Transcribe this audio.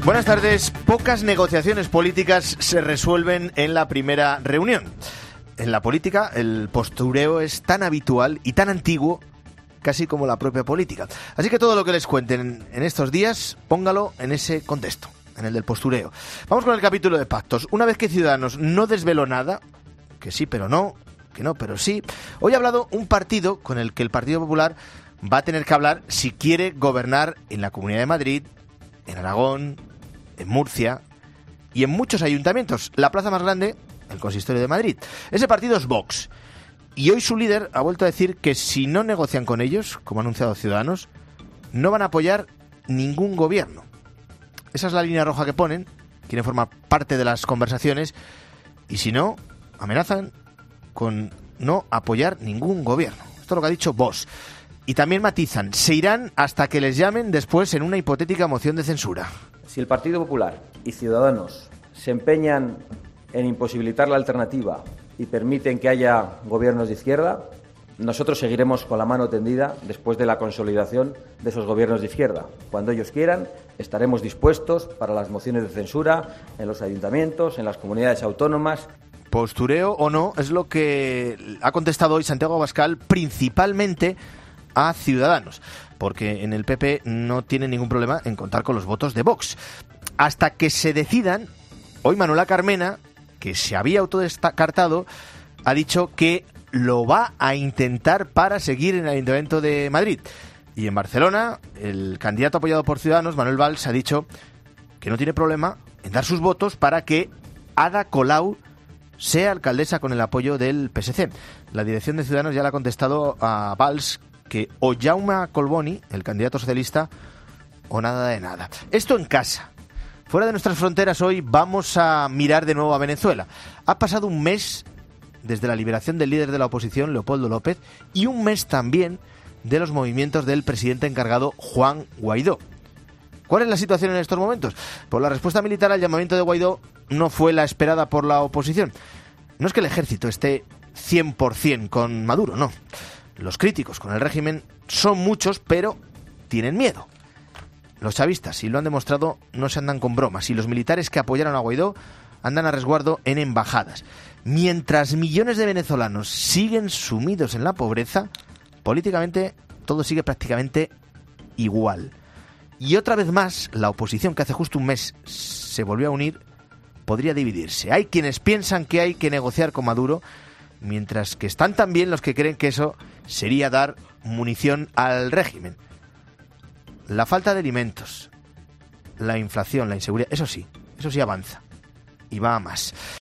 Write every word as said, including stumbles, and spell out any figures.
Buenas tardes. Pocas negociaciones políticas se resuelven en la primera reunión. En la política, el postureo es tan habitual y tan antiguo casi como la propia política. Así que todo lo que les cuenten en estos días, póngalo en ese contexto, en el del postureo. Vamos con el capítulo de pactos. Una vez que Ciudadanos no desveló nada, que sí pero no, que no pero sí, hoy ha hablado un partido con el que el Partido Popular va a tener que hablar si quiere gobernar en la Comunidad de Madrid, en Aragón, en Murcia y en muchos ayuntamientos. La plaza más grande, el Consistorio de Madrid. Ese partido es Vox. Y hoy su líder ha vuelto a decir que si no negocian con ellos, como ha anunciado Ciudadanos, no van a apoyar ningún gobierno. Esa es la línea roja que ponen, quieren formar parte de las conversaciones y si no, amenazan con no apoyar ningún gobierno. Esto es lo que ha dicho Vox. Y también matizan, se irán hasta que les llamen después en una hipotética moción de censura. Si el Partido Popular y Ciudadanos se empeñan en imposibilitar la alternativa y permiten que haya gobiernos de izquierda, nosotros seguiremos con la mano tendida después de la consolidación de esos gobiernos de izquierda. Cuando ellos quieran, estaremos dispuestos para las mociones de censura en los ayuntamientos, en las comunidades autónomas. Postureo o no, es lo que ha contestado hoy Santiago Abascal, principalmente a Ciudadanos, porque en el P P no tienen ningún problema en contar con los votos de Vox. Hasta que se decidan, hoy Manuela Carmena, que se había autodescartado, ha dicho que lo va a intentar para seguir en el Ayuntamiento de Madrid. Y en Barcelona, el candidato apoyado por Ciudadanos, Manuel Valls, ha dicho que no tiene problema en dar sus votos para que Ada Colau sea alcaldesa con el apoyo del P S C. La dirección de Ciudadanos ya le ha contestado a Valls que o Jaume Collboni, el candidato socialista, o nada de nada. Esto en casa. Fuera de nuestras fronteras hoy vamos a mirar de nuevo a Venezuela. Ha pasado un mes desde la liberación del líder de la oposición, Leopoldo López, y un mes también de los movimientos del presidente encargado, Juan Guaidó. ¿Cuál es la situación en estos momentos? Pues la respuesta militar al llamamiento de Guaidó no fue la esperada por la oposición. No es que el ejército esté cien por ciento con Maduro, no. Los críticos con el régimen son muchos, pero tienen miedo. Los chavistas, y lo han demostrado, no se andan con bromas. Y los militares que apoyaron a Guaidó andan a resguardo en embajadas. Mientras millones de venezolanos siguen sumidos en la pobreza, políticamente todo sigue prácticamente igual. Y otra vez más, la oposición, que hace justo un mes se volvió a unir, podría dividirse. Hay quienes piensan que hay que negociar con Maduro, mientras que están también los que creen que eso sería dar munición al régimen. La falta de alimentos, la inflación, la inseguridad, eso sí, eso sí avanza y va a más.